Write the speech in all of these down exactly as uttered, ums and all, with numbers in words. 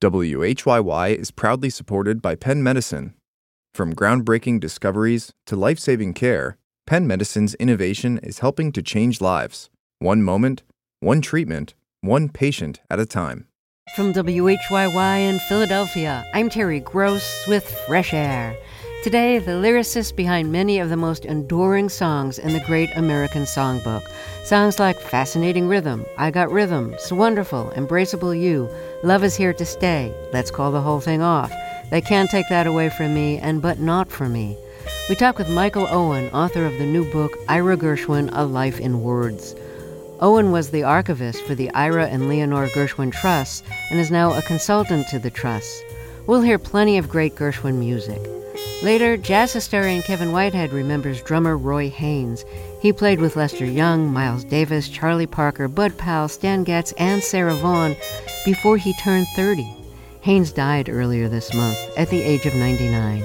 W H Y Y is proudly supported by Penn Medicine. From groundbreaking discoveries to life-saving care, Penn Medicine's innovation is helping to change lives, one moment, one treatment, one patient at a time. From W H Y Y in Philadelphia, I'm Terry Gross with Fresh Air. Today, the lyricist behind many of the most enduring songs in the Great American Songbook. Songs like Fascinating Rhythm, I Got Rhythm, So Wonderful, Embraceable You, Love Is Here to Stay, Let's Call the Whole Thing Off, They Can't Take That Away From Me, and But Not For Me. We talk with Michael Owen, author of the new book, Ira Gershwin, A Life in Words. Owen was the archivist for the Ira and Leonore Gershwin Trusts and is now a consultant to the Trusts. We'll hear plenty of great Gershwin music. Later, jazz historian Kevin Whitehead remembers drummer Roy Haynes. He played with Lester Young, Miles Davis, Charlie Parker, Bud Powell, Stan Getz, and Sarah Vaughan before he turned thirty. Haynes died earlier this month at the age of ninety-nine.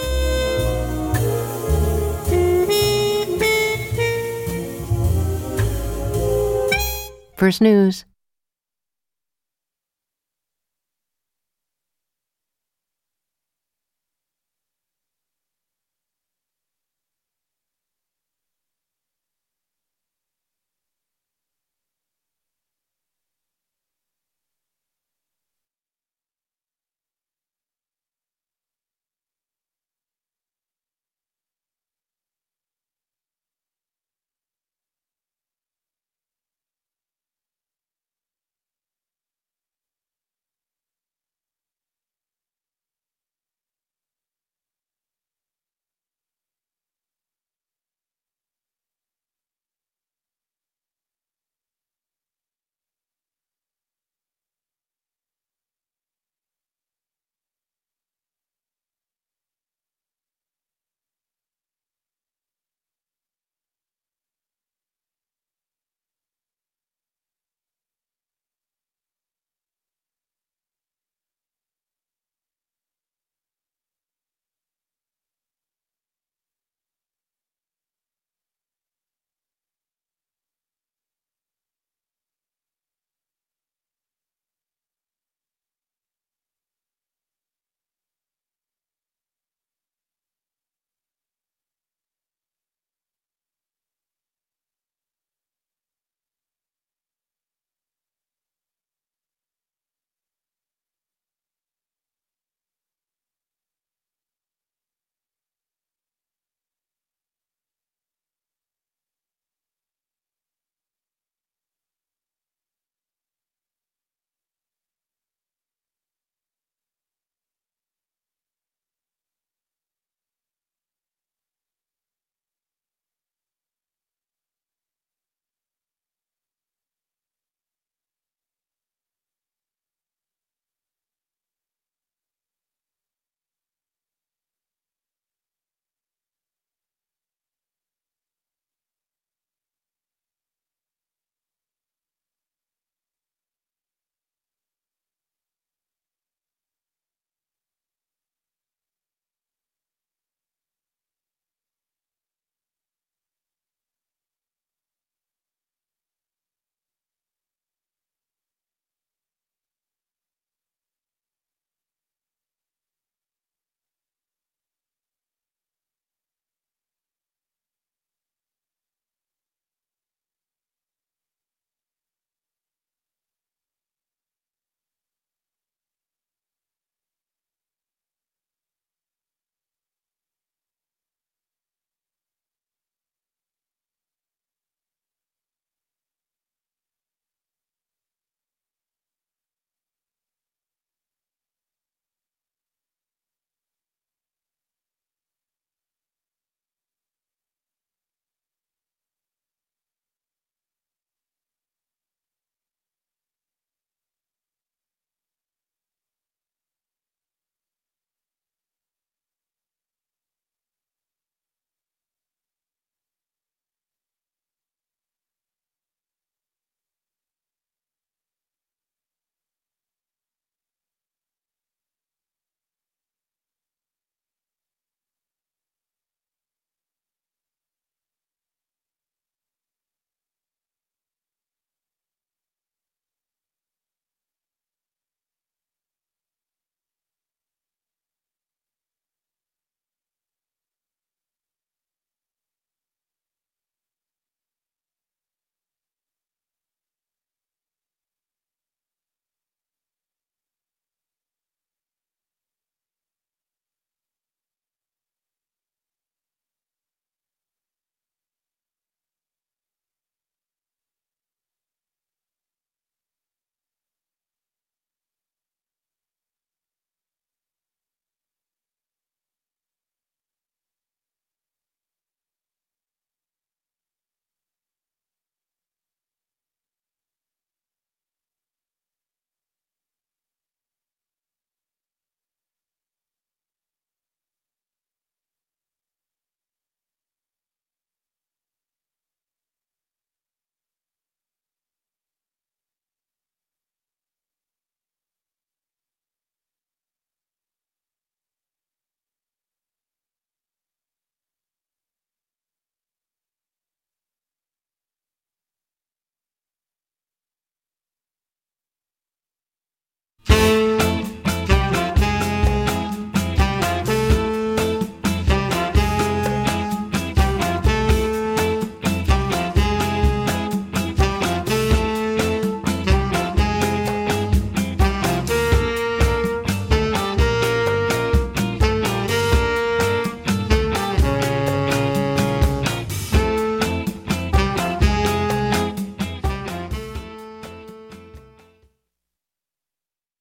First News.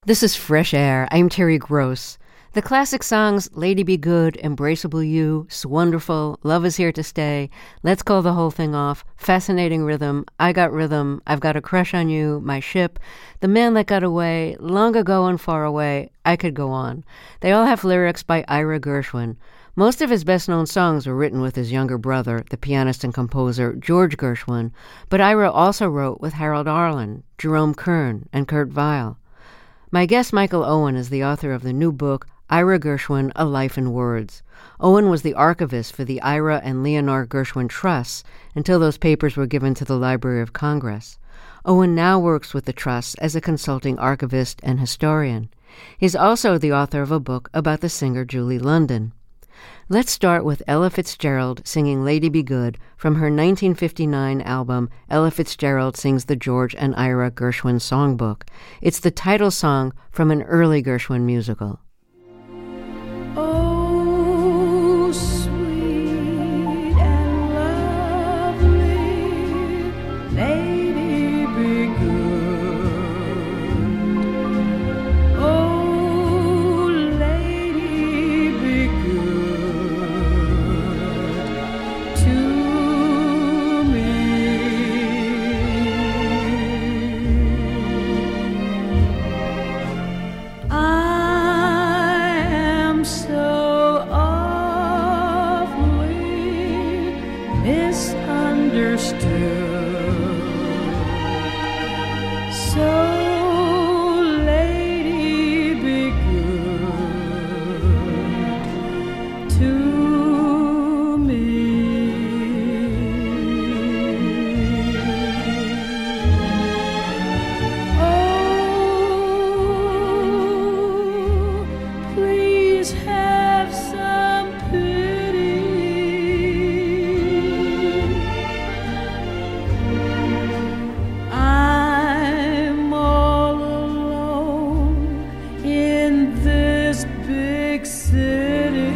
This is Fresh Air. I'm Terry Gross. The classic songs Lady Be Good, Embraceable You, Swonderful, Love Is Here to Stay, Let's Call the Whole Thing Off, Fascinating Rhythm, I Got Rhythm, I've Got a Crush on You, My Ship, The Man That Got Away, Long Ago and Far Away, I could go on. They all have lyrics by Ira Gershwin. Most of his best-known songs were written with his younger brother, the pianist and composer George Gershwin, but Ira also wrote with Harold Arlen, Jerome Kern, and Kurt Weill. My guest, Michael Owen, is the author of the new book, Ira Gershwin, A Life in Words. Owen was the archivist for the Ira and Leonore Gershwin Trusts until those papers were given to the Library of Congress. Owen now works with the Trusts as a consulting archivist and historian. He's also the author of a book about the singer Julie London. Let's start with Ella Fitzgerald singing Lady Be Good from her nineteen fifty-nine album Ella Fitzgerald Sings the George and Ira Gershwin Songbook. It's the title song from an early Gershwin musical. Oh, sweet and lovely, lady be good. Oh, lady be good to me. I am so awfully misunderstood. So, lady, be good to me. Oh, please have some pity. I'm all alone in this big city.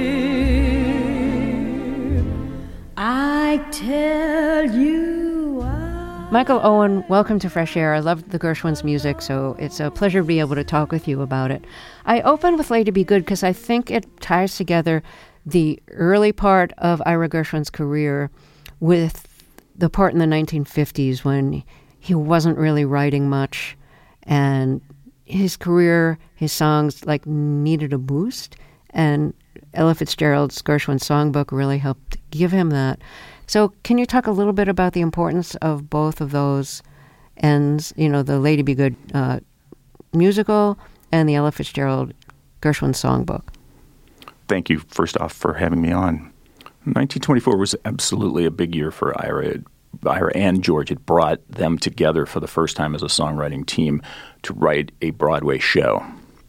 I tell you, I Michael Owen, welcome to Fresh Air. I love the Gershwins' music, so it's a pleasure to be able to talk with you about it. I opened with Lady Be Good because I think it ties together the early part of Ira Gershwin's career with the part in the nineteen fifties when he wasn't really writing much, and his career, his songs, like, needed a boost, and Ella Fitzgerald's Gershwin Songbook really helped give him that. So can you talk a little bit about the importance of both of those ends, you know, the Lady Be Good uh, musical and the Ella Fitzgerald Gershwin Songbook? Thank you, first off, for having me on. nineteen twenty-four was absolutely a big year for Ira. Ira and George had brought them together for the first time as a songwriting team to write a Broadway show.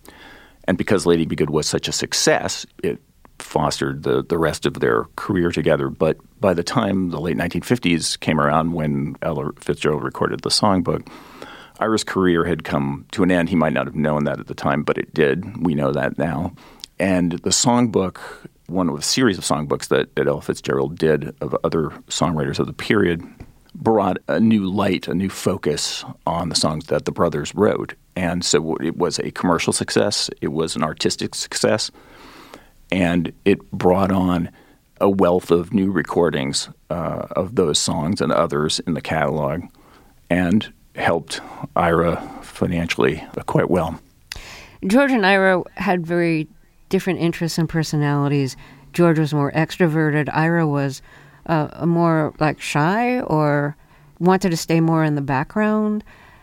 And because Lady Be Good was such a success, it fostered the, the rest of their career together. But by the time the late nineteen fifties came around, when Ella Fitzgerald recorded the songbook, Ira's career had come to an end. He might not have known that at the time, but it did. We know that now. And the songbook, one of a series of songbooks that, that Ella Fitzgerald did of other songwriters of the period, brought a new light, a new focus on the songs that the brothers wrote. And so it was a commercial success. It was an artistic success. And it brought on a wealth of new recordings uh, of those songs and others in the catalog, and helped Ira financially uh, quite well. George and Ira had very different interests and personalities. George was more extroverted. Ira was uh, more like shy or wanted to stay more in the background.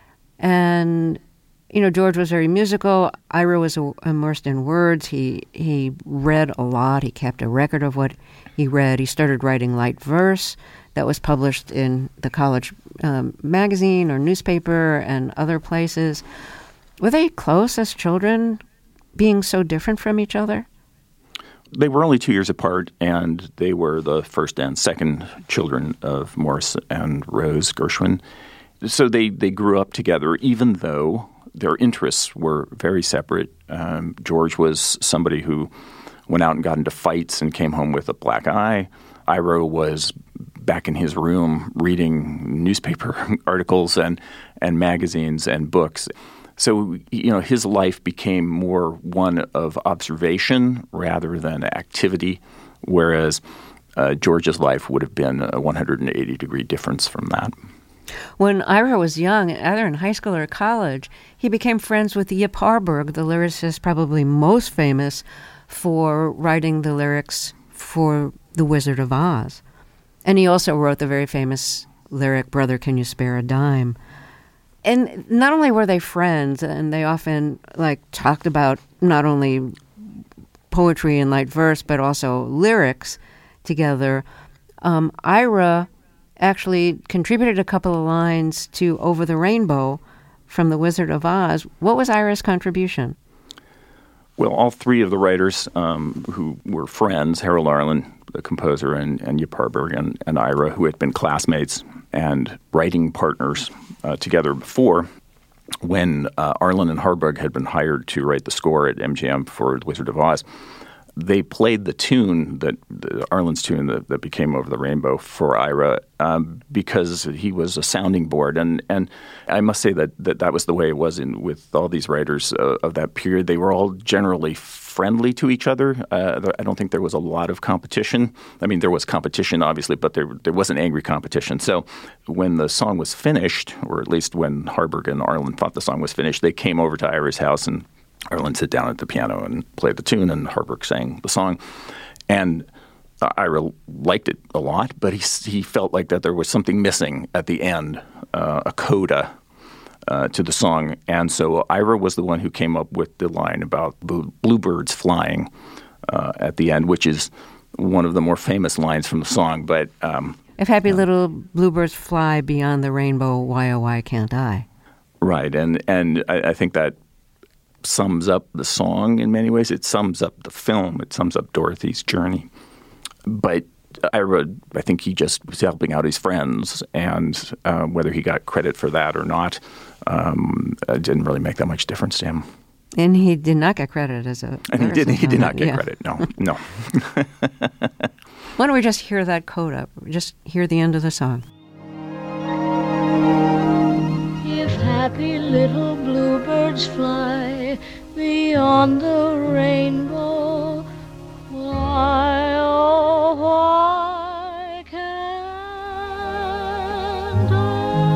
And, you know, George was very musical. Ira was immersed in words. He he read a lot. He kept a record of what he read. He started writing light verse that was published in the college um, magazine or newspaper and other places. Were they close as children, being so different from each other? They were only two years apart, and they were the first and second children of Morris and Rose Gershwin. So they, they grew up together, even though their interests were very separate. Um, George was somebody who went out and got into fights and came home with a black eye. Ira was back in his room reading newspaper articles and, and magazines and books. So, you know, his life became more one of observation rather than activity, whereas uh, George's life would have been a one hundred eighty degree difference from that. When Ira was young, either in high school or college, he became friends with Yip Harburg, the lyricist probably most famous for writing the lyrics for The Wizard of Oz. And he also wrote the very famous lyric, Brother, Can You Spare a Dime? And not only were they friends, and they often like talked about not only poetry and light verse, but also lyrics together, um, Ira actually contributed a couple of lines to Over the Rainbow from The Wizard of Oz. What was Ira's contribution? Well, all three of the writers um, who were friends, Harold Arlen, the composer, and, and Yip Harburg, and, and Ira, who had been classmates and writing partners uh, together before, when uh, Arlen and Harburg had been hired to write the score at M G M for The Wizard of Oz, they played the tune, that the, Arlen's tune that, that became Over the Rainbow for Ira um, because he was a sounding board. And and I must say that that, that was the way it was in with all these writers uh, of that period. They were all generally friendly to each other. Uh, I don't think there was a lot of competition. I mean, there was competition, obviously, but there there wasn't angry competition. So when the song was finished, or at least when Harburg and Arlen thought the song was finished, they came over to Ira's house, and Arlen sat down at the piano and played the tune, and Harburg sang the song. And uh, Ira liked it a lot, but he he felt like that there was something missing at the end, uh, a coda uh, to the song. And so Ira was the one who came up with the line about the bluebirds flying uh, at the end, which is one of the more famous lines from the song. But um, if happy uh, little bluebirds fly beyond the rainbow, why oh why can't I? Right, and and I, I think that sums up the song in many ways. It sums up the film. It sums up Dorothy's journey. But Ira, I think he just was helping out his friends, and uh, whether he got credit for that or not, um, it didn't really make that much difference to him. And he did not get credit as a. And he did. He did not get yeah. credit. No, no. Why don't we just hear that coda? Just hear the end of the song. If happy little bluebirds fly beyond the rainbow, why, oh, why can't I?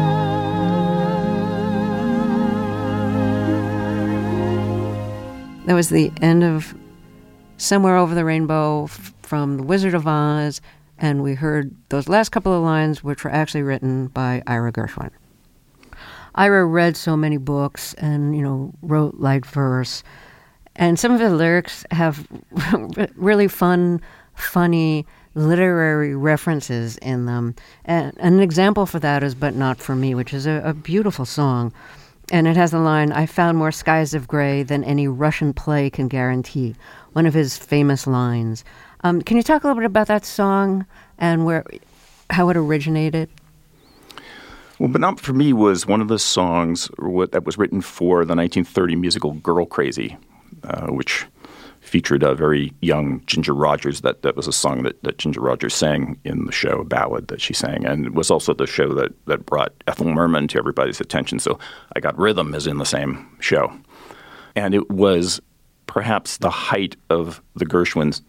That was the end of Somewhere Over the Rainbow f- from The Wizard of Oz, and we heard those last couple of lines, which were actually written by Ira Gershwin. Ira read so many books and, you know, wrote light verse. And some of the lyrics have really fun, funny literary references in them. And an example for that is But Not For Me, which is a, a beautiful song. And it has the line, I found more skies of gray than any Russian play can guarantee. One of his famous lines. Um, can you talk a little bit about that song and where, how it originated? Well, But Not For Me was one of the songs that was written for the nineteen thirty musical Girl Crazy, uh, which featured a very young Ginger Rogers. That, that was a song that, that Ginger Rogers sang in the show, a ballad that she sang. And it was also the show that, that brought Ethel Merman to everybody's attention. So I Got Rhythm is in the same show. And it was perhaps the height of the Gershwins'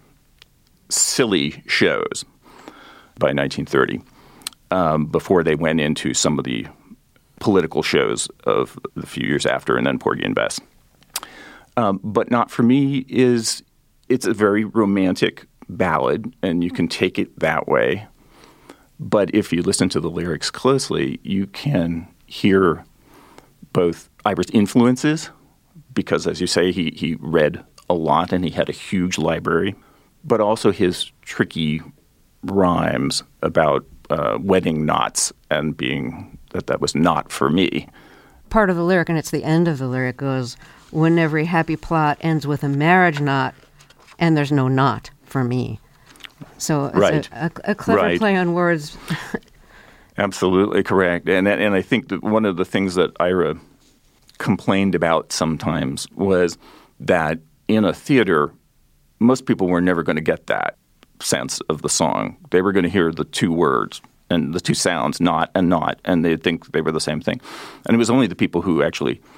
silly shows by nineteen thirty. Um, before they went into some of the political shows of the few years after, and then Porgy and Bess. Um, But Not For Me is, it's a very romantic ballad, and you can take it that way. But if you listen to the lyrics closely, you can hear both Ira's influences, because as you say, he, he read a lot and he had a huge library, but also his tricky rhymes about Uh, wedding knots and being that that was not for me. Part of the lyric, and it's the end of the lyric, goes, when every happy plot ends with a marriage knot and there's no knot for me. So it's right. a, a, a clever right. play on words. Absolutely correct. And, and I think that one of the things that Ira complained about sometimes was that in a theater, most people were never going to get that sense of the song. They were going to hear the two words and the two sounds, not and not, and they'd think they were the same thing. And it was only the people who actually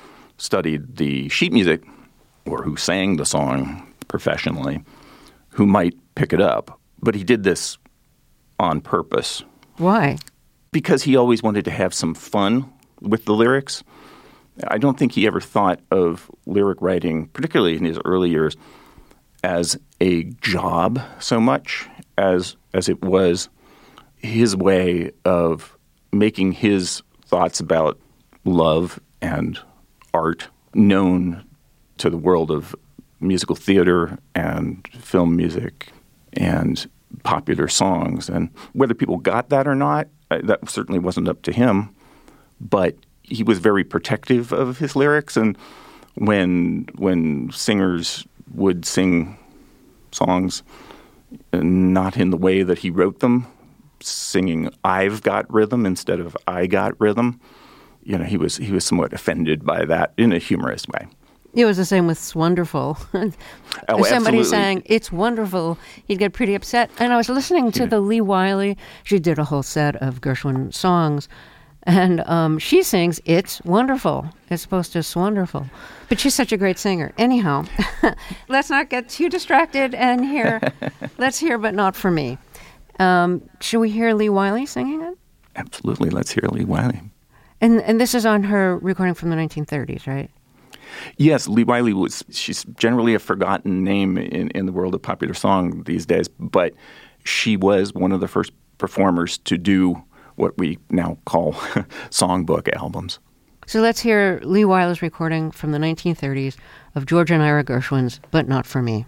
studied the sheet music or who sang the song professionally who might pick it up. But he did this on purpose. Why? Because he always wanted to have some fun with the lyrics. I don't think he ever thought of lyric writing, particularly in his early years, as a job so much as as it was his way of making his thoughts about love and art known to the world of musical theater and film music and popular songs. And whether people got that or not, that certainly wasn't up to him. But he was very protective of his lyrics. And when when singers would sing songs not in the way that he wrote them, singing "I've got rhythm" instead of "I got rhythm," you know, he was he was somewhat offended by that in a humorous way. It was the same with "Wonderful." Oh, if somebody absolutely. sang "It's Wonderful," he'd get pretty upset. And I was listening to Yeah. the Lee Wiley. She did a whole set of Gershwin songs. And um, she sings "It's Wonderful" as opposed to "Swonderful." But she's such a great singer. Anyhow, let's not get too distracted and hear, let's hear But Not For Me. Um, should we hear Lee Wiley singing it? Absolutely. Let's hear Lee Wiley. And and this is on her recording from the nineteen thirties, right? Yes, Lee Wiley was, she's generally a forgotten name in, in the world of popular song these days, but she was one of the first performers to do what we now call songbook albums. So let's hear Lee Wiley's recording from the nineteen thirties of George and Ira Gershwin's But Not For Me.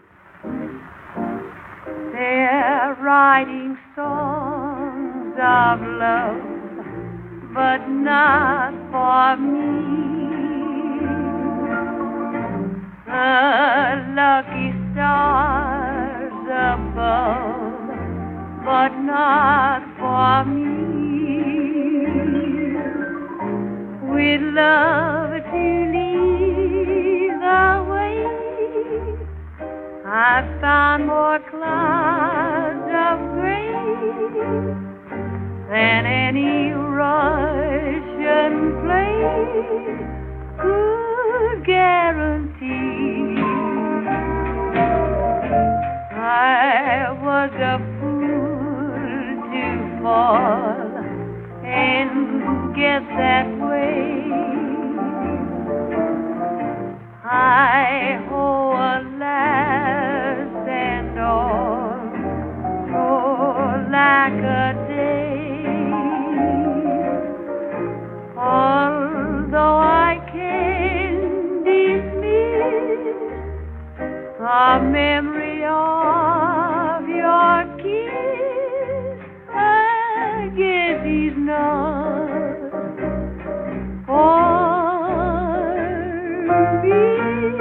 They're writing songs of love, but not for me. The lucky stars above, but not for me. With love to lead the way, I've found more clouds of gray than any Russian play could guarantee. I was a fool to fall and get that way. I owe alas and all for lack a day. Although I can dismiss the memory of your kiss, I guess he's not for me.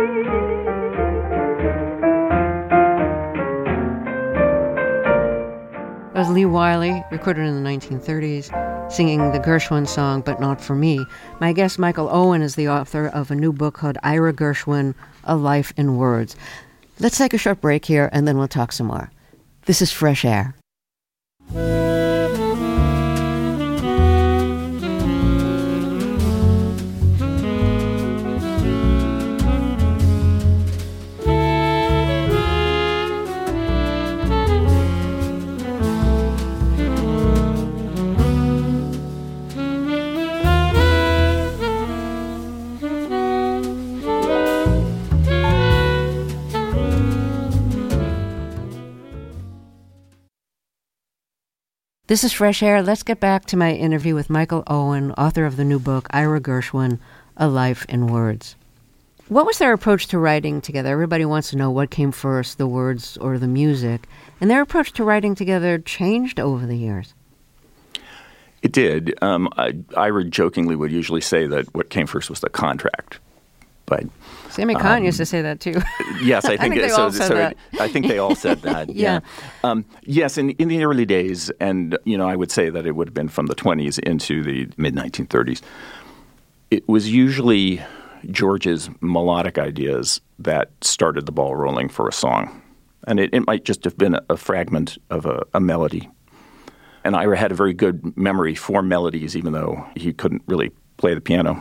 That was Lee Wiley, recorded in the nineteen thirties, singing the Gershwin song, But Not For Me. My guest, Michael Owen, is the author of a new book called Ira Gershwin, A Life in Words. Let's take a short break here, and then we'll talk some more. This is Fresh Air. This is Fresh Air. Let's get back to my interview with Michael Owen, author of the new book, Ira Gershwin, A Life in Words. What was their approach to writing together? Everybody wants to know what came first, the words or the music. And their approach to writing together changed over the years. It did. Um, I, Ira jokingly would usually say that what came first was the contract. But Sammy Kahn um, used to say that too. Yes, I think, I think they so. all said so that. I think they all said that. Yeah. yeah. Um, yes, in, in the early days, and you know, I would say that it would have been from the twenties into the mid nineteen thirties. It was usually George's melodic ideas that started the ball rolling for a song, and it, it might just have been a, a fragment of a, a melody. And Ira had a very good memory for melodies, even though he couldn't really play the piano.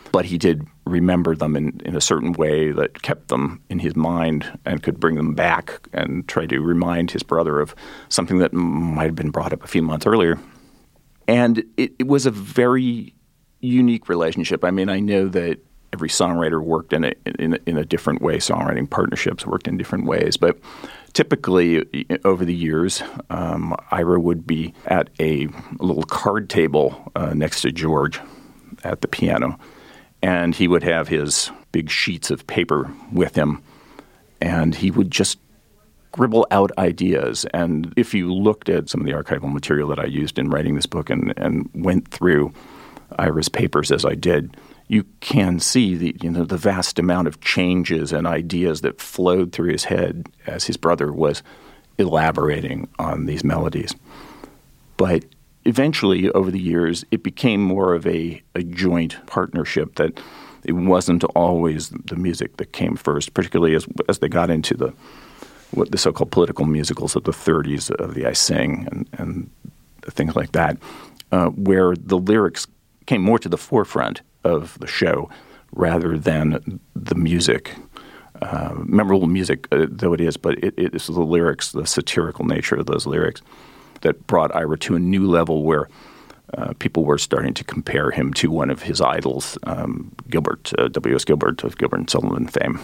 but he did remember them in, in a certain way that kept them in his mind and could bring them back and try to remind his brother of something that might have been brought up a few months earlier. And it, it was a very unique relationship. I mean, I know that every songwriter worked in a, in a, in a different way. Songwriting partnerships worked in different ways. But typically, over the years, um, Ira would be at a little card table uh, next to George at the piano. And he would have his big sheets of paper with him, and he would just scribble out ideas. And if you looked at some of the archival material that I used in writing this book and, and went through Ira's papers as I did, you can see the you know the vast amount of changes and ideas that flowed through his head as his brother was elaborating on these melodies. But eventually, over the years, it became more of a, a joint partnership, that it wasn't always the music that came first, particularly as as they got into the what the so-called political musicals of the thirties, of the I Sing and, and things like that, uh, where the lyrics came more to the forefront of the show rather than the music. Uh, memorable music, uh, though it is, but it, it is the lyrics, the satirical nature of those lyrics, that brought Ira to a new level where uh, people were starting to compare him to one of his idols, um, Gilbert, uh, W S. Gilbert of Gilbert and Sullivan fame.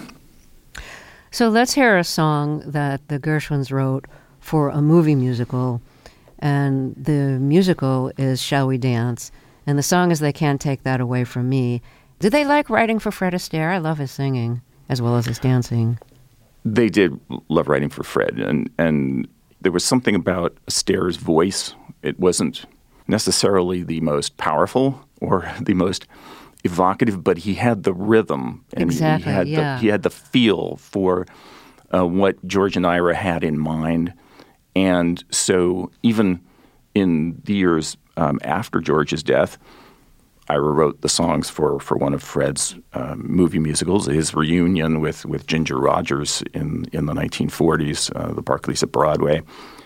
So let's hear a song that the Gershwins wrote for a movie musical, and the musical is Shall We Dance, and the song is They Can't Take That Away From Me. Did they like writing for Fred Astaire? I love his singing as well as his dancing. They did love writing for Fred, and and there was something about Astaire's voice. It wasn't necessarily the most powerful or the most evocative, but he had the rhythm. And exactly, he had yeah. The, he had the feel for uh, what George and Ira had in mind. And so even in the years um, after George's death, Ira wrote the songs for, for one of Fred's uh, movie musicals, his reunion with, with Ginger Rogers in, in the nineteen forties, uh, the Barclays at Broadway.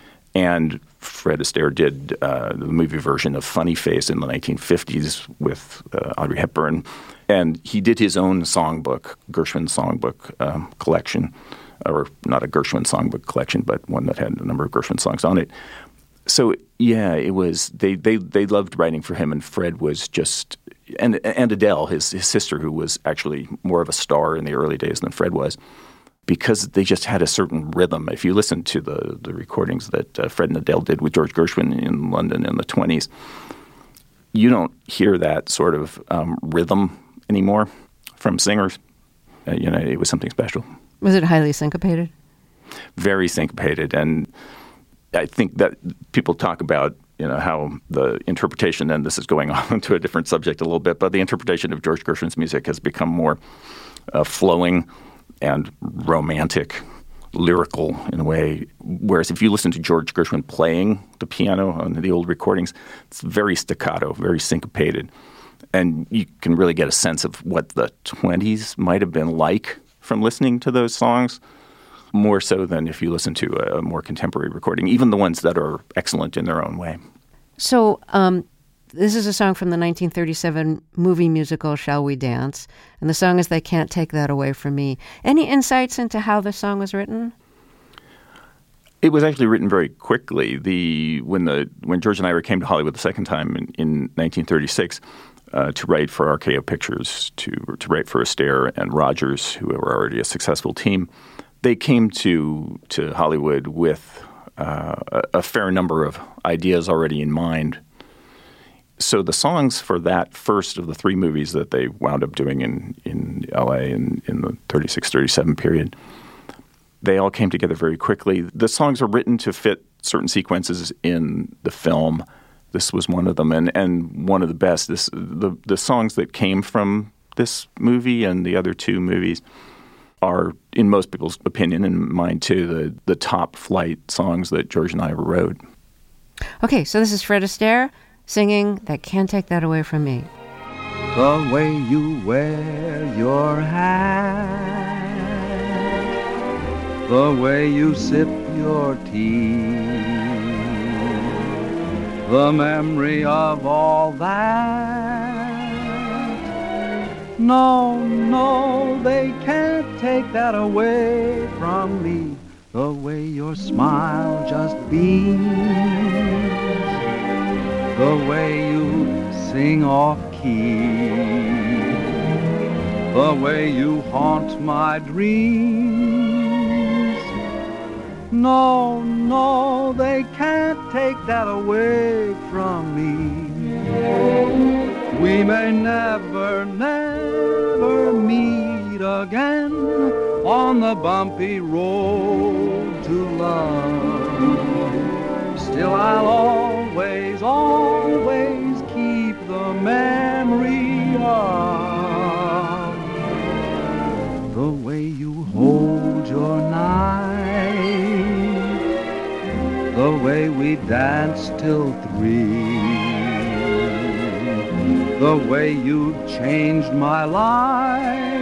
And Fred Astaire did uh, the movie version of Funny Face in the nineteen fifties with uh, Audrey Hepburn. And he did his own songbook, Gershwin songbook um, collection, or not a Gershwin songbook collection, but one that had a number of Gershwin songs on it. So, yeah, it was, they, they, they loved writing for him, and Fred was just, and and Adele, his, his sister, who was actually more of a star in the early days than Fred was, because they just had a certain rhythm. If you listen to the, the recordings that uh, Fred and Adele did with George Gershwin in London in the twenties, you don't hear that sort of um, rhythm anymore from singers. Uh, you know, it was something special. Was it highly syncopated? Very syncopated, and I think that people talk about, you know, how the interpretation, and this is going on to a different subject a little bit, but the interpretation of George Gershwin's music has become more uh, flowing and romantic, lyrical in a way. Whereas if you listen to George Gershwin playing the piano on the old recordings, it's very staccato, very syncopated. And you can really get a sense of what the twenties might have been like from listening to those songs, more so than if you listen to a more contemporary recording, even the ones that are excellent in their own way. So um, this is a song from the nineteen thirty-seven movie musical Shall We Dance? And the song is They Can't Take That Away From Me. Any insights into how this song was written? It was actually written very quickly. The when the when George and Ira came to Hollywood the second time in, in nineteen thirty-six uh, to write for R K O Pictures, to to write for Astaire and Rogers, who were already a successful team, they came to to Hollywood with uh, a, a fair number of ideas already in mind. So the songs for that first of the three movies that they wound up doing in, in L A in, in the thirty-six thirty-seven period, they all came together very quickly. The songs are written to fit certain sequences in the film. This was one of them, and, and one of the best. This the the songs that came from this movie and the other two movies are, in most people's opinion, and mine too, the, the top flight songs that George and I wrote. Okay, so this is Fred Astaire singing They Can't Take That Away From Me. The way you wear your hat, the way you sip your tea, the memory of all that No, no, they can't take that away from me. The way your smile just beams, the way you sing off key, the way you haunt my dreams. No, no, they can't take that away from me. We may never, never meet again on the bumpy road to love. Still I'll always, always keep the memory of the way you hold your knife, the way we danced till three, the way you changed my life.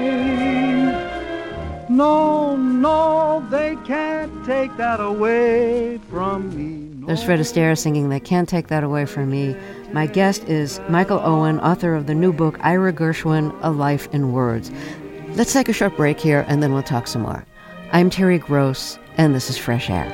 No, no, they can't take that away from me. No. There's Fred Astaire singing They Can't Take That Away From Me. My guest is Michael Owen, author of the new book Ira Gershwin, A Life in Words. Let's take a short break here and then we'll talk some more. I'm Terry Gross, and this is Fresh Air.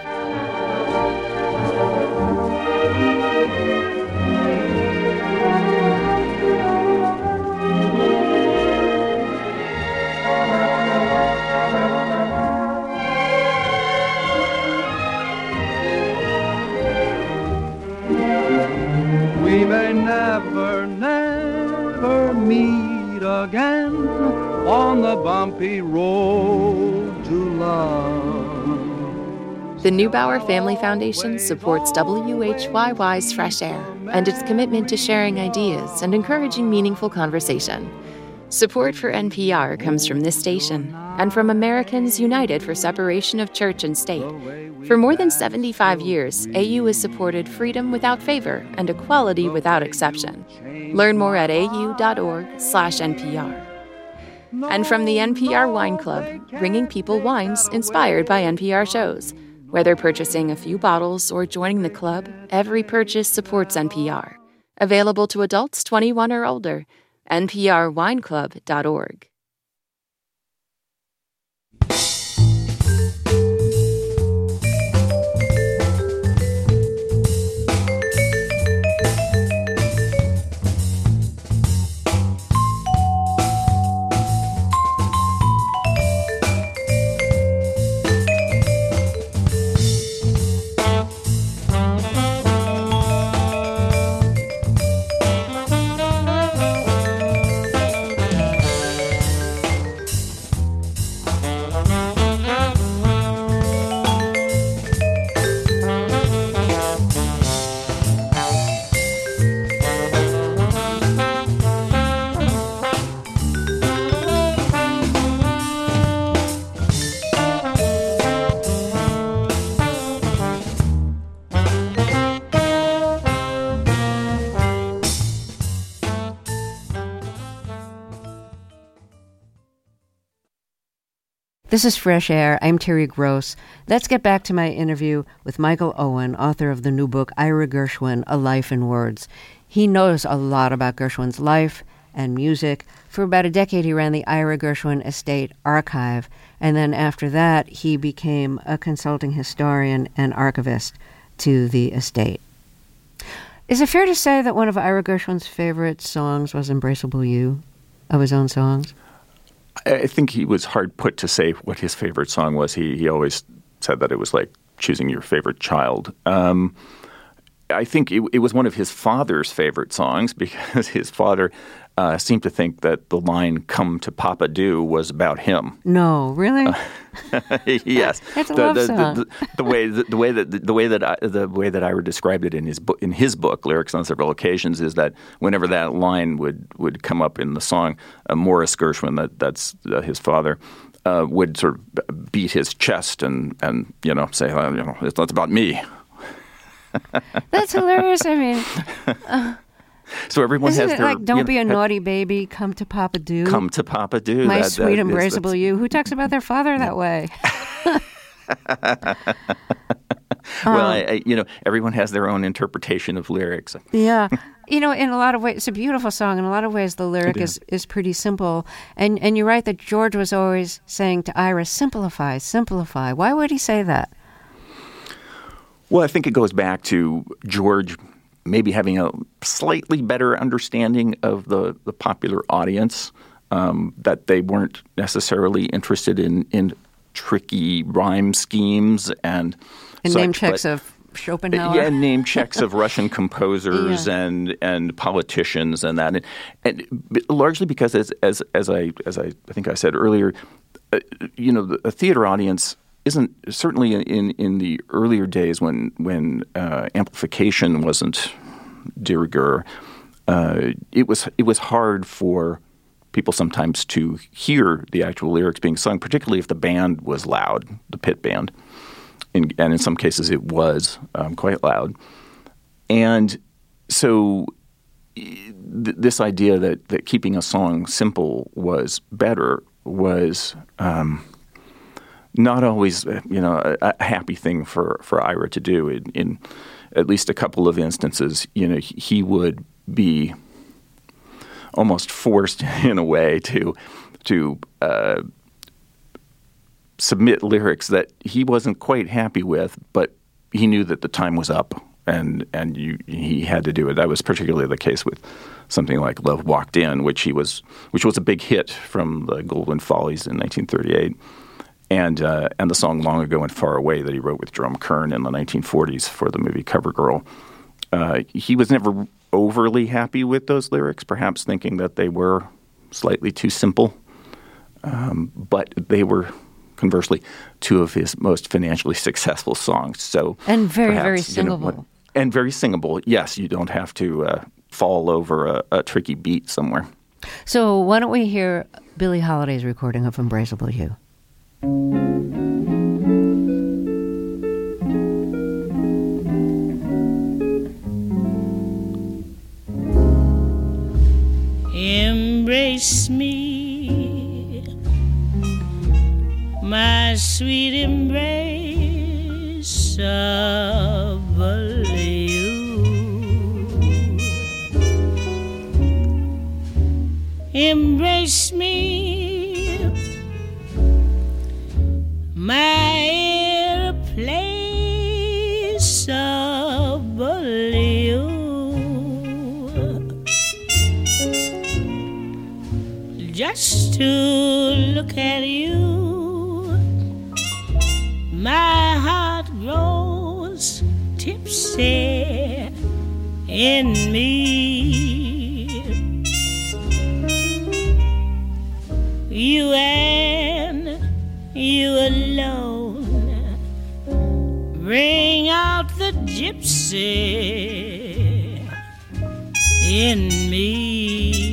We may never, never meet again on the bumpy road to love. The Neubauer Family Foundation supports W H Y Y's Fresh Air and its commitment to sharing ideas and encouraging meaningful conversation. Support for N P R comes from this station and from Americans United for Separation of Church and State. For more than seventy-five years, A U has supported freedom without favor and equality without exception. Learn more at au.org slash NPR. And from the N P R Wine Club, bringing people wines inspired by N P R shows. Whether purchasing a few bottles or joining the club, every purchase supports N P R. Available to adults twenty-one or older. N P R wine club dot org. This is Fresh Air. I'm Terry Gross. Let's get back to my interview with Michael Owen, author of the new book, Ira Gershwin, A Life in Words. He knows a lot about Gershwin's life and music. For about a decade, he ran the Ira Gershwin Estate Archive, and then after that, he became a consulting historian and archivist to the estate. Is it fair to say that one of Ira Gershwin's favorite songs was Embraceable You, of his own songs? I think he was hard put to say what his favorite song was. He he always said that it was like choosing your favorite child. Um, I think it, it was one of his father's favorite songs because his father uh, seemed to think that the line "Come to Papa Do" was about him. No, really? Uh, yes, that's a the, love the, song. The, the, the way the, the way that the way that I, the way that Ira described it in his book in his book Lyrics on Several Occasions is that whenever that line would, would come up in the song, uh, Morris Gershwin, that that's uh, his father, uh, would sort of beat his chest and and you know say, well, you know, it's, it's about me. That's hilarious. I mean. Uh, So everyone Isn't has it their like, don't you know, be a naughty baby, come to Papa Do. Come to Papa Do. My that, sweet that, embraceable is, you. Who talks about their father that way? Well, Um, I, I, you know, everyone has their own interpretation of lyrics. Yeah. you know, in a lot of ways, it's a beautiful song. In a lot of ways, the lyric is, is pretty simple. And and you're right that George was always saying to Ira, simplify, simplify. Why would he say that? Well, I think it goes back to George maybe having a slightly better understanding of the, the popular audience, um, that they weren't necessarily interested in, in tricky rhyme schemes and And such, name checks but, of Schopenhauer. Yeah, name checks of Russian composers yeah. and and politicians and that, and, and largely because as as as I as I, I think I said earlier, uh, you know, the, a theater audience isn't certainly in in the earlier days when when uh, amplification wasn't de rigueur. Uh, it was it was hard for people sometimes to hear the actual lyrics being sung, particularly if the band was loud, the pit band. In, and in some cases it was um, quite loud. And so th- this idea that, that keeping a song simple was better was um, not always, you know, a, a happy thing for, for Ira to do. In, in at least a couple of instances, you know, he, he would be almost forced in a way to to uh, submit lyrics that he wasn't quite happy with, but he knew that the time was up, and and you, he had to do it. That was particularly the case with something like "Love Walked In," which he was, which was a big hit from the Goldwyn Follies in nineteen thirty-eight, and uh, and the song "Long Ago and Far Away" that he wrote with Jerome Kern in the nineteen forties for the movie CoverGirl. Uh, he was never overly happy with those lyrics, perhaps thinking that they were slightly too simple, um, but they were, conversely, two of his most financially successful songs. So and very, perhaps, very you know, singable. what, and very singable. Yes, you don't have to uh, fall over a, a tricky beat somewhere. So why don't we hear Billie Holiday's recording of Embraceable You? Embrace me, my sweet embrace of you. Embrace me, my irreplaceable you. Just to look at you, my heart grows tipsy in me. You and you alone bring out the gypsy in me.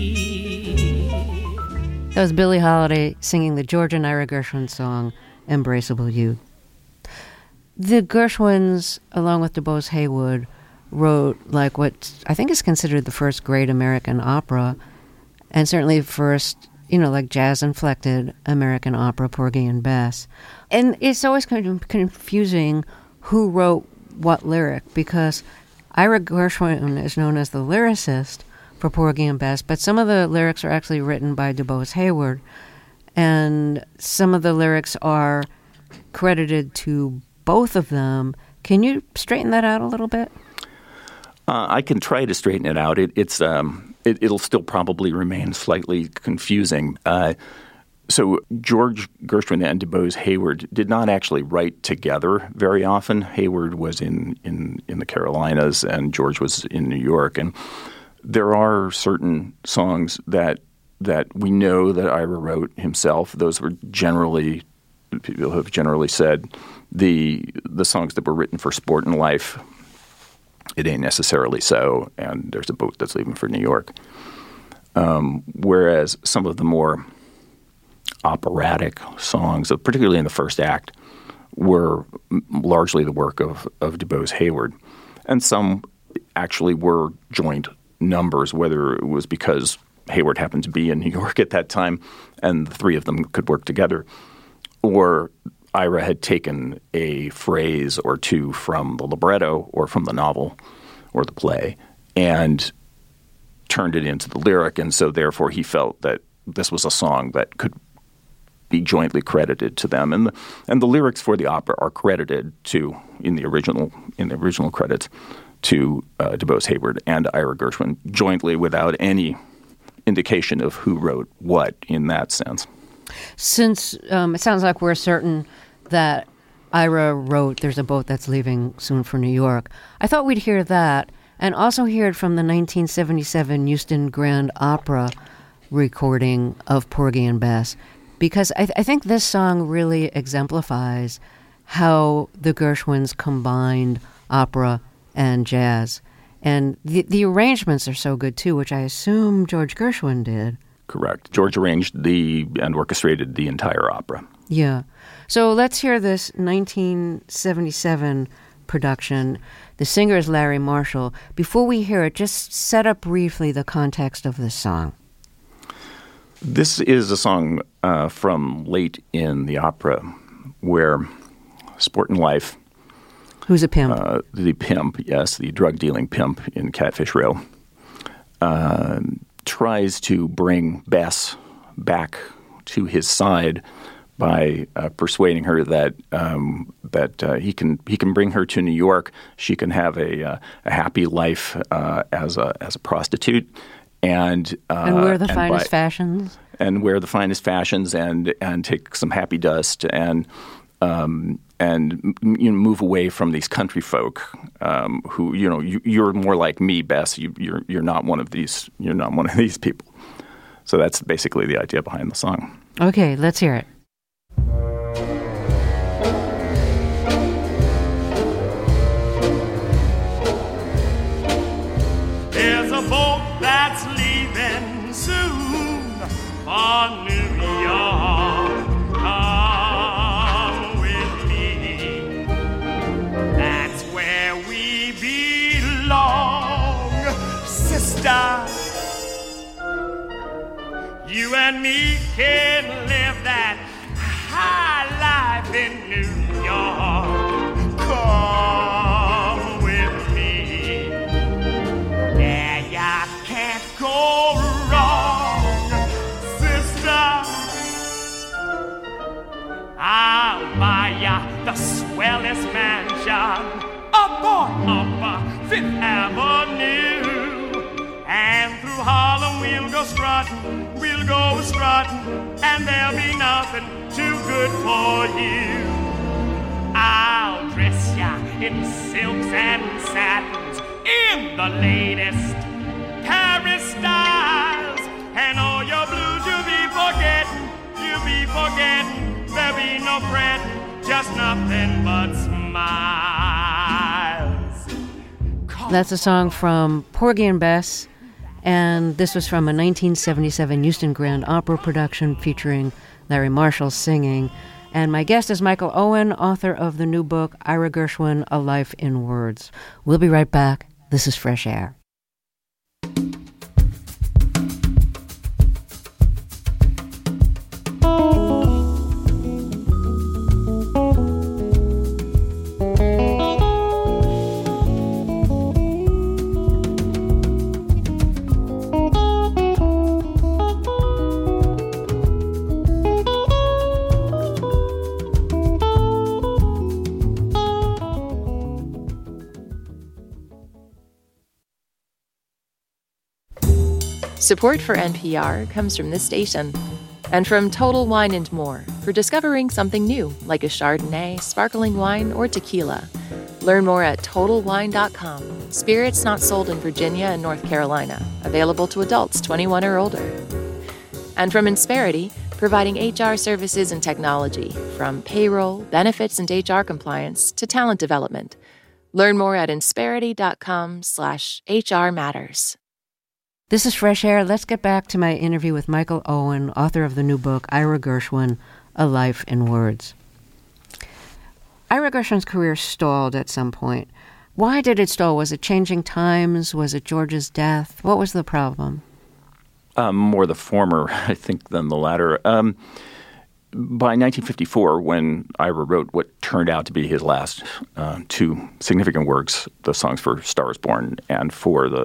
That was Billie Holiday singing the George and Ira Gershwin song, Embraceable You. The Gershwins, along with DuBose Haywood, wrote like what I think is considered the first great American opera, and certainly first, you know, like jazz-inflected American opera, Porgy and Bess. And it's always kind of confusing who wrote what lyric, because Ira Gershwin is known as the lyricist for Porgy and Bess, but some of the lyrics are actually written by DuBose Haywood, and some of the lyrics are credited to both of them. Can you straighten that out a little bit? Uh, I can try to straighten it out. It, it's um, it, it'll still probably remain slightly confusing. Uh, so George Gershwin and DuBose Haywood did not actually write together very often. Haywood was in, in, in the Carolinas, and George was in New York, and there are certain songs that that we know that Ira wrote himself. Those were generally, people have generally said, the the songs that were written for Sport and Life. It ain't necessarily so, and there's a boat that's leaving for New York. Um, whereas some of the more operatic songs, particularly in the first act, were largely the work of, of DuBose Haywood. And some actually were joint numbers, whether it was because Haywood happened to be in New York at that time and the three of them could work together, or Ira had taken a phrase or two from the libretto or from the novel or the play and turned it into the lyric, and so therefore he felt that this was a song that could be jointly credited to them. And the, and the lyrics for the opera are credited to, in the original in the original credits, to uh, DuBose Hayward and Ira Gershwin jointly without any indication of who wrote what in that sense. Since um, it sounds like we're certain that Ira wrote There's a Boat That's Leaving Soon for New York, I thought we'd hear that and also hear it from the nineteen seventy-seven Houston Grand Opera recording of Porgy and Bess, because I, th- I think this song really exemplifies how the Gershwins combined opera and jazz. And the, the arrangements are so good, too, which I assume George Gershwin did. Correct. George arranged the and orchestrated the entire opera. Yeah. So let's hear this nineteen seventy-seven production. The singer is Larry Marshall. Before we hear it, just set up briefly the context of this song. This is a song uh, from late in the opera where Sport and Life, who's a pimp? Uh, the pimp, yes, the drug-dealing pimp in Catfish Row, uh, tries to bring Bess back to his side by uh, persuading her that um, that uh, he can he can bring her to New York. She can have a uh, a happy life uh, as a as a prostitute, and uh, and wear the and finest by, fashions, and wear the finest fashions, and and take some happy dust, and um, and you know, move away from these country folk um, who you know you, you're more like me, Bess. You, you're you're not one of these. You're not one of these people. So that's basically the idea behind the song. Okay, let's hear it. There's a boat that's leaving soon for New York. Come with me. That's where we belong, sister. You and me can live that high life in New York. Come with me. There ya can't go wrong, sister. I'll buy ya the swellest mansion up on Upper Fifth Avenue. And through Harlem we'll go strutting, we'll go strutting, and there'll be nothing too good for you. I'll dress ya in silks and satins, in the latest Paris styles, and all your blues you'll be forgetting, you'll be forgetting, there'll be no fretting, just nothing but smiles. That's a song from Porgy and Bess. And this was from a nineteen seventy-seven Houston Grand Opera production featuring Larry Marshall singing. And my guest is Michael Owen, author of the new book, Ira Gershwin, A Life in Words. We'll be right back. This is Fresh Air. Support for N P R comes from this station and from Total Wine and More for discovering something new, like a Chardonnay, sparkling wine, or tequila. Learn more at total wine dot com. Spirits not sold in Virginia and North Carolina. Available to adults twenty-one or older. And from Insperity, providing H R services and technology, from payroll, benefits, and H R compliance to talent development. Learn more at insperity dot com slash H R matters. This is Fresh Air. Let's get back to my interview with Michael Owen, author of the new book, Ira Gershwin, A Life in Words. Ira Gershwin's career stalled at some point. Why did it stall? Was it changing times? Was it George's death? What was the problem? Um, more the former, I think, than the latter. Um, by nineteen fifty-four, when Ira wrote what turned out to be his last uh, two significant works, the songs for Star Is Born and for the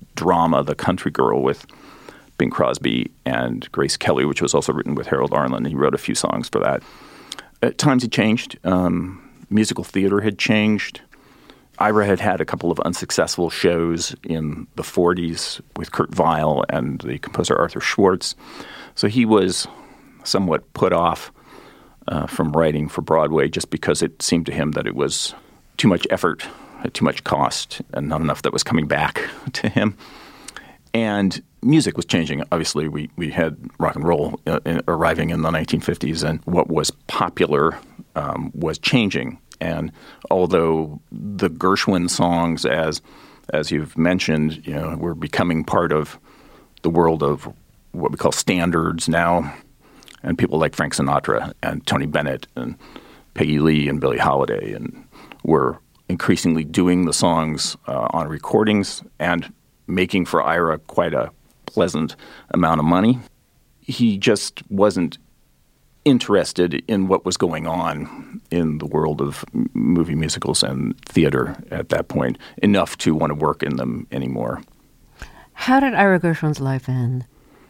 drama, The Country Girl, with Bing Crosby and Grace Kelly, which was also written with Harold Arlen. He wrote a few songs for that. At times had changed. Um, musical theater had changed. Ira had had a couple of unsuccessful shows in the forties with Kurt Weill and the composer Arthur Schwartz. So he was somewhat put off uh, from writing for Broadway just because it seemed to him that it was too much effort, too much cost, and not enough that was coming back to him. And music was changing. Obviously, we, we had rock and roll uh, arriving in the nineteen fifties, and what was popular um, was changing. And although the Gershwin songs, as as you've mentioned, you know, were becoming part of the world of what we call standards now, and people like Frank Sinatra and Tony Bennett and Peggy Lee and Billie Holiday and were increasingly doing the songs uh, on recordings and making for Ira quite a pleasant amount of money. He just wasn't interested in what was going on in the world of movie musicals and theater at that point, enough to want to work in them anymore. How did Ira Gershwin's life end?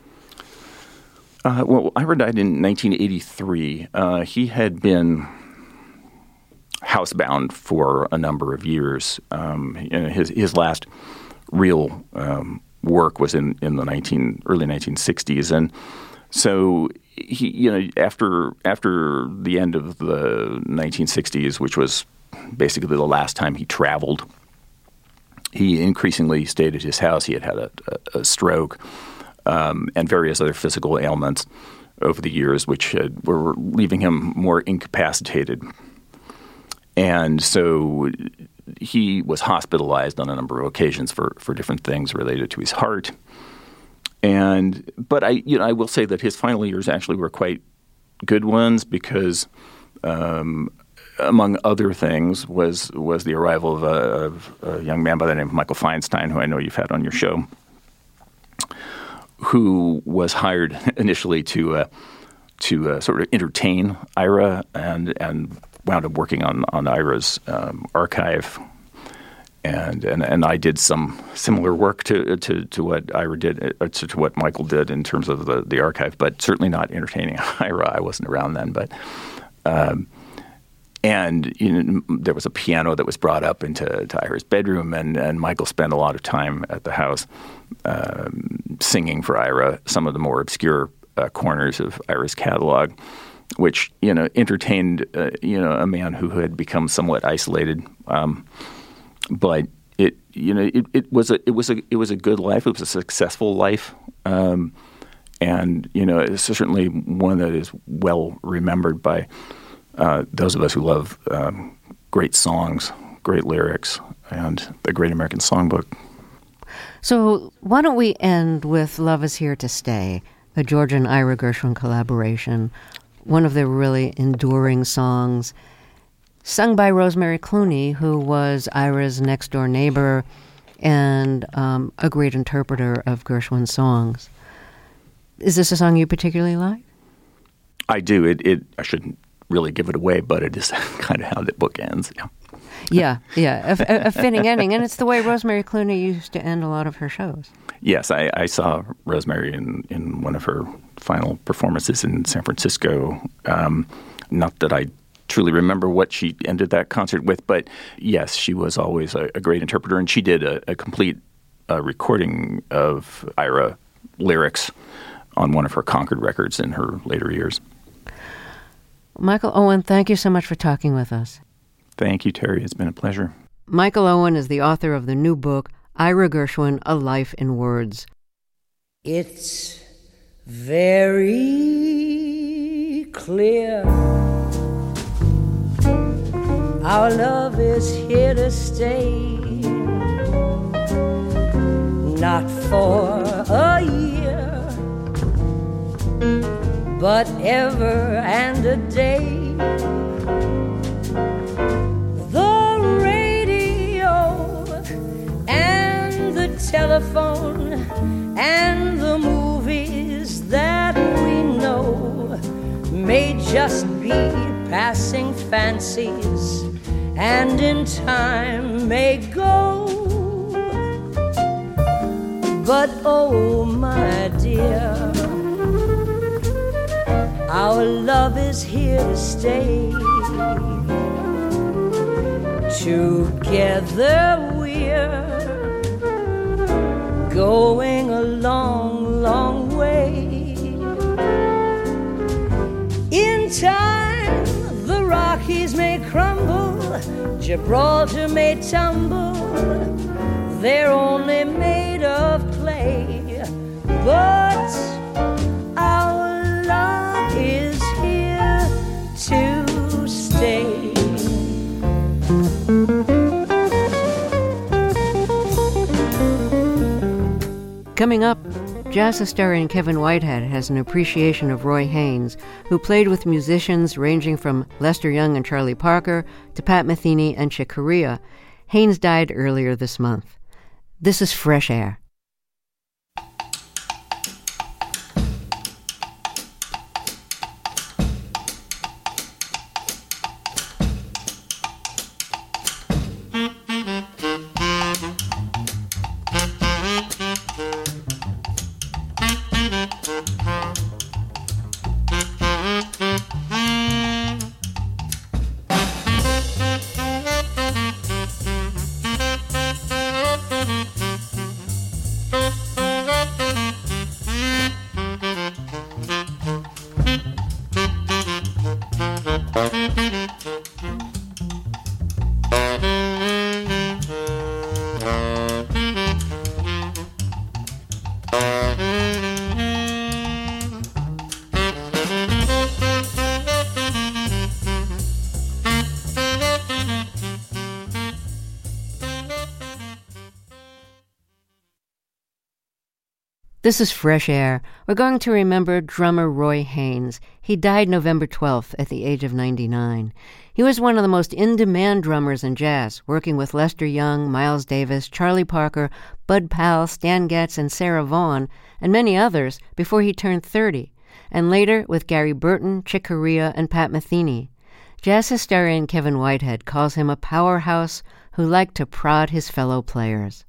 Uh, well, Ira died in nineteen eighty-three. Uh, he had been housebound for a number of years. Um, you know, his his last real um, work was in, in the nineteen early nineteen sixties, and so he, you know, after after the end of the nineteen sixties, which was basically the last time he traveled, he increasingly stayed at his house. He had had a, a, a stroke um, and various other physical ailments over the years, which had, were leaving him more incapacitated. And so he was hospitalized on a number of occasions for, for different things related to his heart. And but I you know I will say that his final years actually were quite good ones because, um, among other things, was was the arrival of a, of a young man by the name of Michael Feinstein, who I know you've had on your show, who was hired initially to uh, to uh, sort of entertain Ira and and wound up working on on Ira's um, archive. And, and and I did some similar work to to, to what Ira did, uh, to, to what Michael did in terms of the, the archive, but certainly not entertaining Ira. I wasn't around then, but um, and you know, there was a piano that was brought up into to Ira's bedroom, and, and Michael spent a lot of time at the house um, singing for Ira some of the more obscure uh, corners of Ira's catalog, which you know entertained uh, you know a man who had become somewhat isolated. Um, But it, you know, it, it was a it was a it was a good life. It was a successful life, um, and you know, it's certainly one that is well remembered by uh, those of us who love um, great songs, great lyrics, and the Great American Songbook. So why don't we end with "Love Is Here to Stay," a George and Ira Gershwin collaboration, one of their really enduring songs, sung by Rosemary Clooney, who was Ira's next-door neighbor and um, a great interpreter of Gershwin's songs. Is this a song you particularly like? I do. It, it I shouldn't really give it away, but it is kind of how the book ends. Yeah, yeah, yeah. A, a fitting ending, and it's the way Rosemary Clooney used to end a lot of her shows. Yes, I, I saw Rosemary in, in one of her final performances in San Francisco. Um, not that I truly remember what she ended that concert with, but yes, she was always a, a great interpreter, and she did a, a complete uh, recording of Ira lyrics on one of her Concord records in her later years. Michael Owen, thank you so much for talking with us. Thank you, Terry. It's been a pleasure. Michael Owen is the author of the new book, Ira Gershwin, A Life in Words. It's very clear our love is here to stay, not for a year, but ever and a day. The radio and the telephone and the movies that we know may just be passing fancies, and in time may go. But oh, my dear, our love is here to stay. Together we're going a long, long way. In time, the Rockies may crumble, Gibraltar may tumble, they're only made of clay. But our love is here to stay. Coming up, jazz historian Kevin Whitehead has an appreciation of Roy Haynes, who played with musicians ranging from Lester Young and Charlie Parker to Pat Metheny and Chick Corea. Haynes died earlier this month. This is Fresh Air. This is Fresh Air. We're going to remember drummer Roy Haynes. He died November twelfth at the age of ninety-nine. He was one of the most in-demand drummers in jazz, working with Lester Young, Miles Davis, Charlie Parker, Bud Powell, Stan Getz, and Sarah Vaughan, and many others before he turned thirty, and later with Gary Burton, Chick Corea, and Pat Metheny. Jazz historian Kevin Whitehead calls him a powerhouse who liked to prod his fellow players.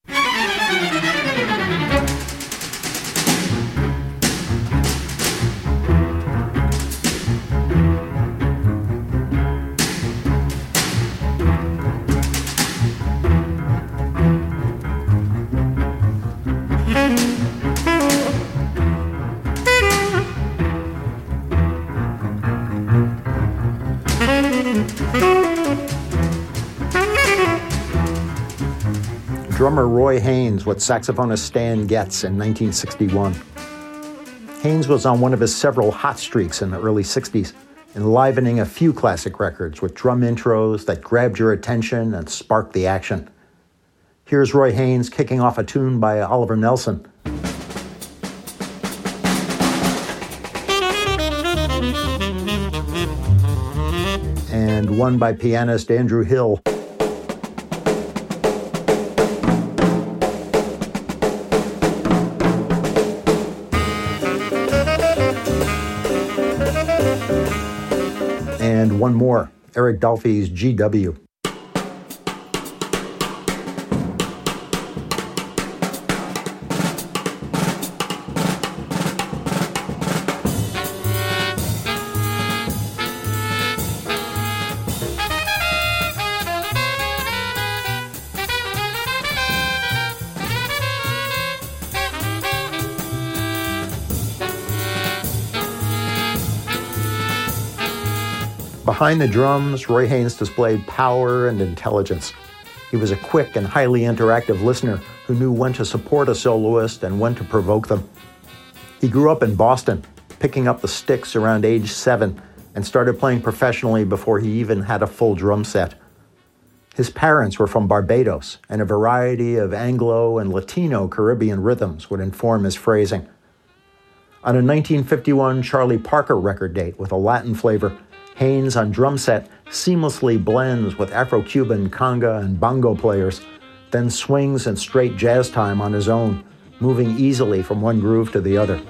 Drummer Roy Haynes with saxophonist Stan Getz in nineteen sixty-one. Haynes was on one of his several hot streaks in the early sixties, enlivening a few classic records with drum intros that grabbed your attention and sparked the action. Here's Roy Haynes kicking off a tune by Oliver Nelson. And one by pianist Andrew Hill. And one more, Eric Dolphy's G W. Behind the drums, Roy Haynes displayed power and intelligence. He was a quick and highly interactive listener who knew when to support a soloist and when to provoke them. He grew up in Boston, picking up the sticks around age seven, and started playing professionally before he even had a full drum set. His parents were from Barbados, and a variety of Anglo and Latino Caribbean rhythms would inform his phrasing. On a nineteen fifty-one Charlie Parker record date with a Latin flavor, Haynes on drum set seamlessly blends with Afro-Cuban conga and bongo players, then swings in straight jazz time on his own, moving easily from one groove to the other.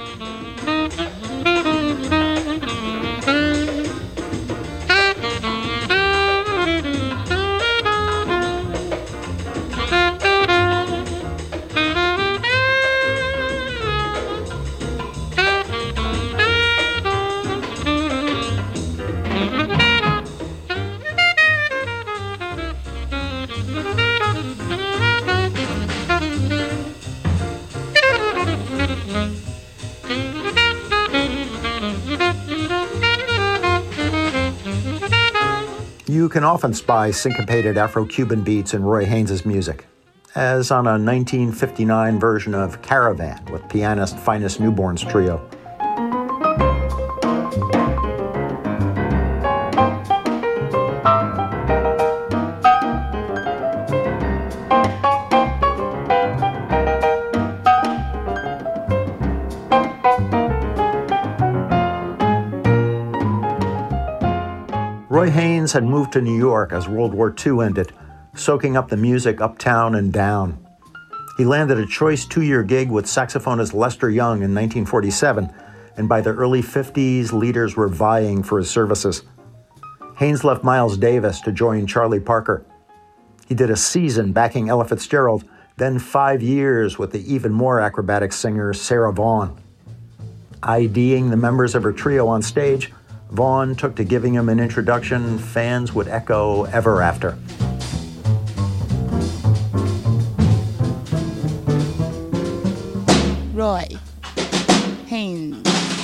You can often spy syncopated Afro-Cuban beats in Roy Haynes' music, as on a nineteen fifty-nine version of Caravan with pianist Finest Newborn's trio. Roy Haynes had moved to New York as World War Two ended, soaking up the music uptown and down. He landed a choice two-year gig with saxophonist Lester Young in nineteen forty-seven, and by the early fifties, leaders were vying for his services. Haynes left Miles Davis to join Charlie Parker. He did a season backing Ella Fitzgerald, then five years with the even more acrobatic singer Sarah Vaughan. IDing the members of her trio on stage, Vaughan took to giving him an introduction fans would echo ever after. Roy Haynes.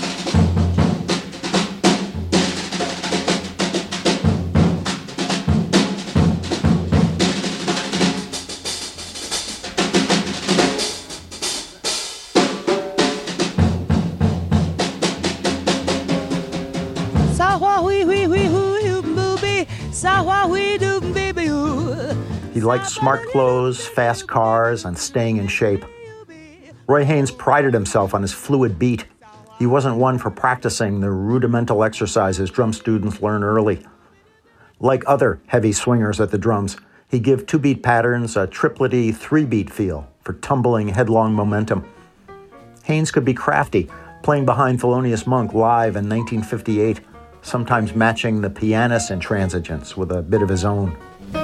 He liked smart clothes, fast cars, and staying in shape. Roy Haynes prided himself on his fluid beat. He wasn't one for practicing the rudimental exercises drum students learn early. Like other heavy swingers at the drums, he'd give two-beat patterns a triplety three-beat feel for tumbling headlong momentum. Haynes could be crafty, playing behind Thelonious Monk live in nineteen fifty-eight, sometimes matching the pianist's intransigence with a bit of his own.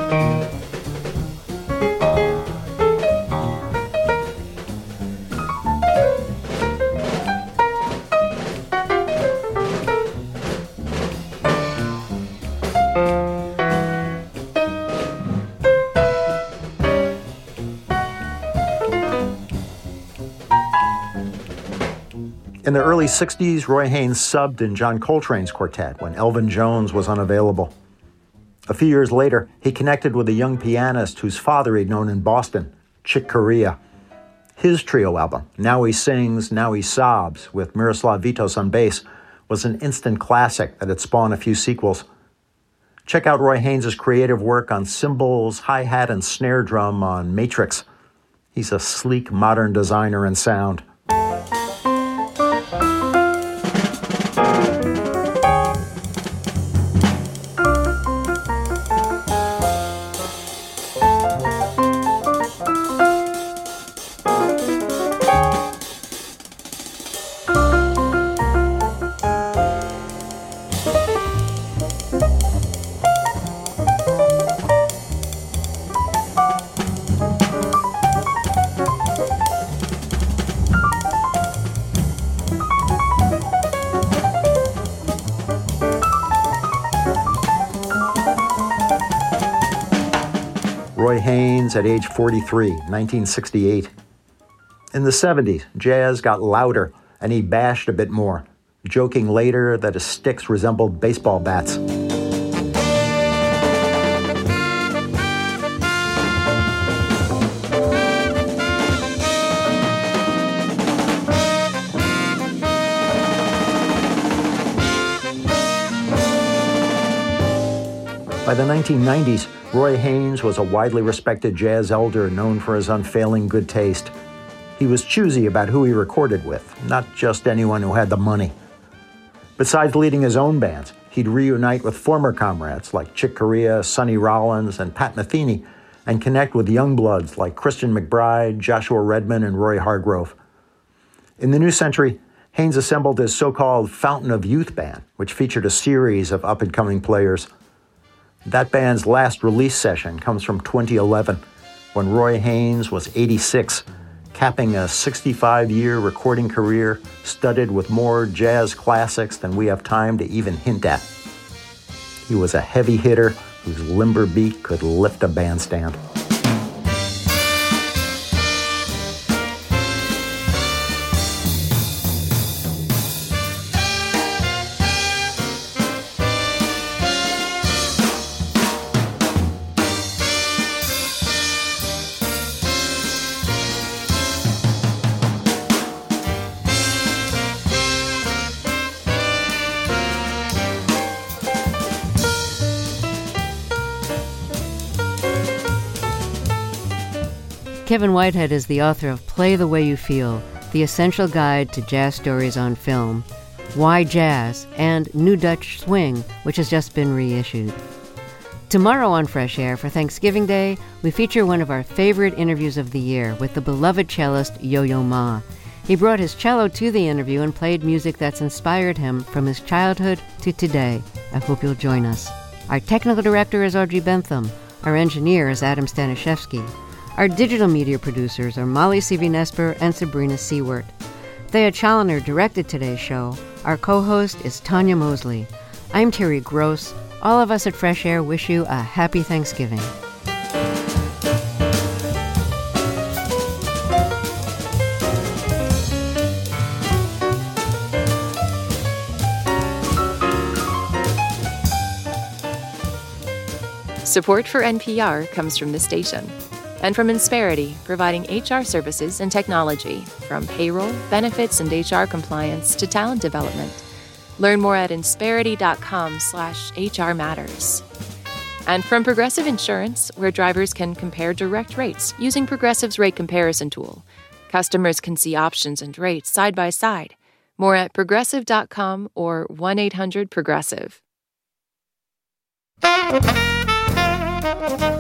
In the early sixties, Roy Haynes subbed in John Coltrane's quartet when Elvin Jones was unavailable. A few years later, he connected with a young pianist whose father he'd known in Boston, Chick Corea. His trio album, Now He Sings, Now He Sobs, with Miroslav Vitos on bass, was an instant classic that had spawned a few sequels. Check out Roy Haynes' creative work on cymbals, hi-hat, and snare drum on Matrix. He's a sleek, modern designer in sound. Roy Haynes at age forty-three, nineteen sixty-eight. In the seventies, jazz got louder and he bashed a bit more, joking later that his sticks resembled baseball bats. By the nineteen nineties, Roy Haynes was a widely respected jazz elder known for his unfailing good taste. He was choosy about who he recorded with, not just anyone who had the money. Besides leading his own bands, he'd reunite with former comrades like Chick Corea, Sonny Rollins, and Pat Metheny, and connect with young bloods like Christian McBride, Joshua Redman, and Roy Hargrove. In the new century, Haynes assembled his so-called Fountain of Youth band, which featured a series of up-and-coming players. That band's last release session comes from twenty eleven, when Roy Haynes was eighty-six, capping a sixty-five-year recording career studded with more jazz classics than we have time to even hint at. He was a heavy hitter whose limber beat could lift a bandstand. Kevin Whitehead is the author of Play the Way You Feel, the essential guide to jazz stories on film, Why Jazz, and New Dutch Swing, which has just been reissued. Tomorrow on Fresh Air for Thanksgiving Day, we feature one of our favorite interviews of the year with the beloved cellist Yo-Yo Ma. He brought his cello to the interview and played music that's inspired him from his childhood to today. I hope you'll join us. Our technical director is Audrey Bentham. Our engineer is Adam Staniszewski. Our digital media producers are Molly Seavy-Nesper and Sabrina Seward. Thea Challoner directed today's show. Our co-host is Tanya Mosley. I'm Terry Gross. All of us at Fresh Air wish you a happy Thanksgiving. Support for N P R comes from this station and from Insperity, providing H R services and technology, from payroll, benefits, and H R compliance to talent development. Learn more at insperity.com slash HR matters. And from Progressive Insurance, where drivers can compare direct rates using Progressive's rate comparison tool. Customers can see options and rates side by side. More at progressive dot com or one eight hundred progressive.